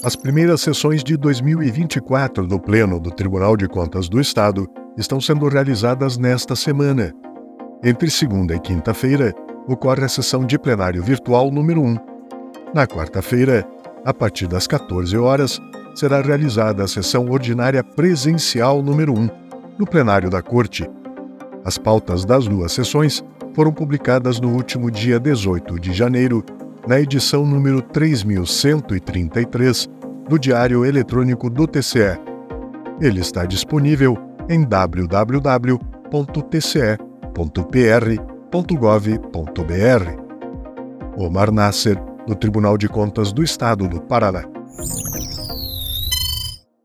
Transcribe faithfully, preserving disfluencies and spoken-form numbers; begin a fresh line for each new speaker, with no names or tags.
As primeiras sessões de dois mil e vinte e quatro do Pleno do Tribunal de Contas do Estado estão sendo realizadas nesta semana. Entre segunda e quinta-feira, ocorre a sessão de plenário virtual número um. Na quarta-feira, a partir das quatorze horas, será realizada a sessão ordinária presencial número um, no plenário da Corte. As pautas das duas sessões foram publicadas no último dia dezoito de janeiro, na edição número três mil cento e trinta e três do Diário Eletrônico do T C E. Ele está disponível em w w w ponto t c e ponto p r ponto gov ponto b r. Omar Nasser, do Tribunal de Contas do Estado do Paraná.